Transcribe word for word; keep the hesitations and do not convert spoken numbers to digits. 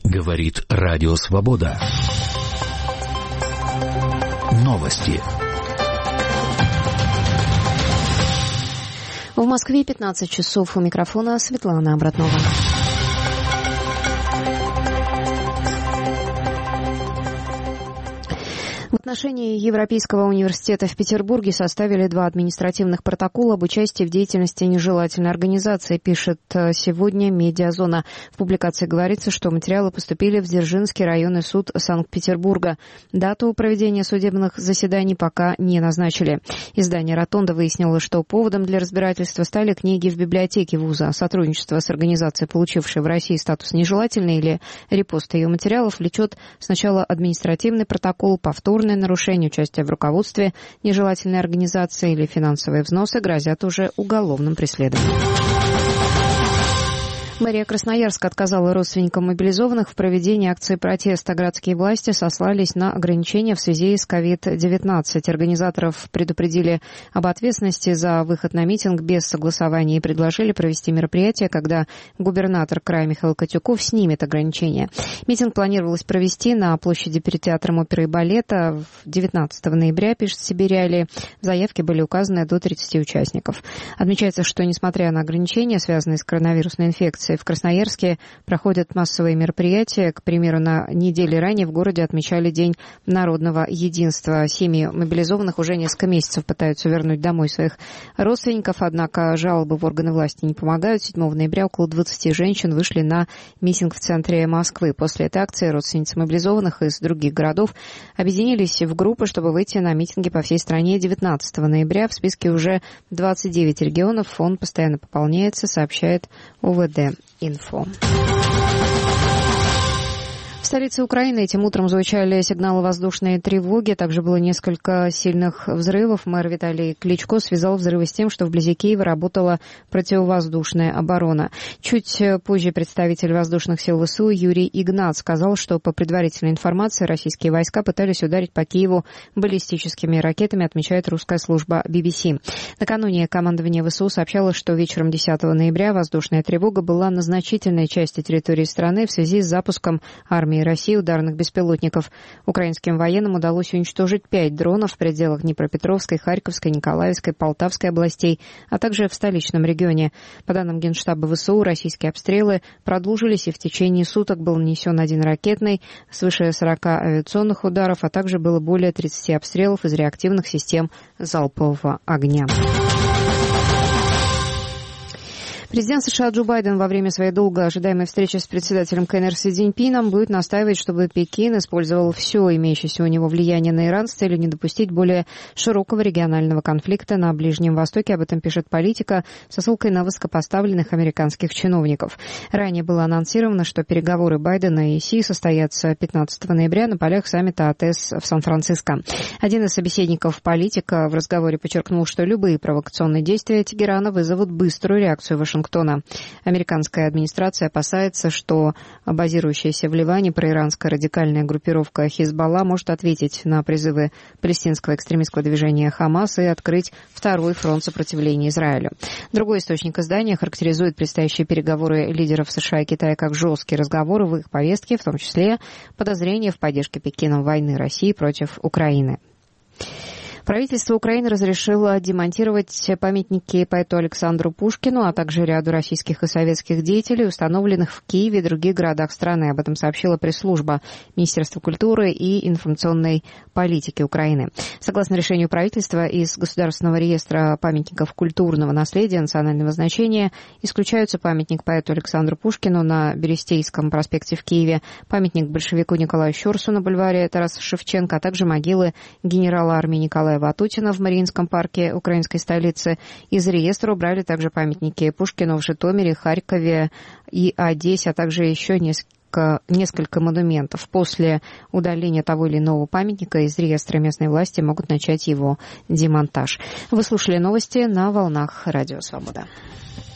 Говорит Радио Свобода. Новости. В Москве пятнадцать часов. У микрофона Светлана Обратнова. В отношении Европейского университета в Петербурге составили два административных протокола об участии в деятельности нежелательной организации, пишет сегодня «Медиазона». В публикации говорится, что материалы поступили в Дзержинский районный суд Санкт-Петербурга. Дату проведения судебных заседаний пока не назначили. Издание «Ротонда» выяснило, что поводом для разбирательства стали книги в библиотеке вуза. Сотрудничество с организацией, получившей в России статус нежелательной, или репост ее материалов влечет сначала административный протокол, повторный нарушение участия в руководстве нежелательной организации или финансовые взносы грозят уже уголовным преследованием. Мэрия Красноярска отказала родственникам мобилизованных в проведении акции протеста. Городские власти сослались на ограничения в связи с ковид девятнадцать. Организаторов предупредили об ответственности за выход на митинг без согласования и предложили провести мероприятие, когда губернатор края Михаил Котюков снимет ограничения. Митинг планировалось провести на площади перед театром оперы и балета девятнадцатого ноября, пишет Сибирь. В заявке были указаны до тридцати участников. Отмечается, что несмотря на ограничения, связанные с коронавирусной инфекцией, в Красноярске проходят массовые мероприятия. К примеру, на неделе ранее в городе отмечали День народного единства. Семьи мобилизованных уже несколько месяцев пытаются вернуть домой своих родственников, однако жалобы в органы власти не помогают. седьмого ноября около двадцати женщин вышли на митинг в центре Москвы. После этой акции родственницы мобилизованных из других городов объединились в группы, чтобы выйти на митинги по всей стране. девятнадцатого ноября в списке уже двадцать девять регионов. Он постоянно пополняется, сообщает ОВД. Инфо. В столице Украины этим утром звучали сигналы воздушной тревоги. Также было несколько сильных взрывов. Мэр Виталий Кличко связал взрывы с тем, что вблизи Киева работала противовоздушная оборона. Чуть позже представитель воздушных сил ВСУ Юрий Игнат сказал, что по предварительной информации российские войска пытались ударить по Киеву баллистическими ракетами, отмечает русская служба би би си. Накануне командование ВСУ сообщало, что вечером десятого ноября воздушная тревога была на значительной части территории страны в связи с запуском армии России ударных беспилотников. Украинским военным удалось уничтожить пять дронов в пределах Днепропетровской, Харьковской, Николаевской, Полтавской областей, а также в столичном регионе. По данным Генштаба ВСУ, российские обстрелы продолжились, и в течение суток был нанесен один ракетный, свыше сорока авиационных ударов, а также было более тридцати обстрелов из реактивных систем залпового огня. Президент США Джо Байден во время своей долго ожидаемой встречи с председателем КНР Си Цзиньпином будет настаивать, чтобы Пекин использовал все имеющееся у него влияние на Иран с целью не допустить более широкого регионального конфликта на Ближнем Востоке. Об этом пишет «Политика» со ссылкой на высокопоставленных американских чиновников. Ранее было анонсировано, что переговоры Байдена и Си состоятся пятнадцатого ноября на полях саммита АТЭС в Сан-Франциско. Один из собеседников «Политика» в разговоре подчеркнул, что любые провокационные действия Тегерана вызовут быструю реакцию Вашингтона. Американская администрация опасается, что базирующаяся в Ливане проиранская радикальная группировка Хизбалла может ответить на призывы палестинского экстремистского движения Хамас и открыть второй фронт сопротивления Израилю. Другой источник издания характеризует предстоящие переговоры лидеров США и Китая как жесткие разговоры в их повестке, в том числе подозрения в поддержке Пекином войны России против Украины. Правительство Украины разрешило демонтировать памятники поэту Александру Пушкину, а также ряду российских и советских деятелей, установленных в Киеве и других городах страны. Об этом сообщила пресс-служба Министерства культуры и информационной политики Украины. Согласно решению правительства, из Государственного реестра памятников культурного наследия национального значения исключаются памятник поэту Александру Пушкину на Берестейском проспекте в Киеве, памятник большевику Николаю Щерсу на бульваре Тараса Шевченко, а также могилы генерала армии Николая Ватутина в Мариинском парке украинской столицы. Из реестра убрали также памятники Пушкину в Житомире, Харькове и Одессе, а также еще несколько, несколько монументов. После удаления того или иного памятника из реестра местные власти могут начать его демонтаж. Вы слушали новости на волнах Радио Свобода.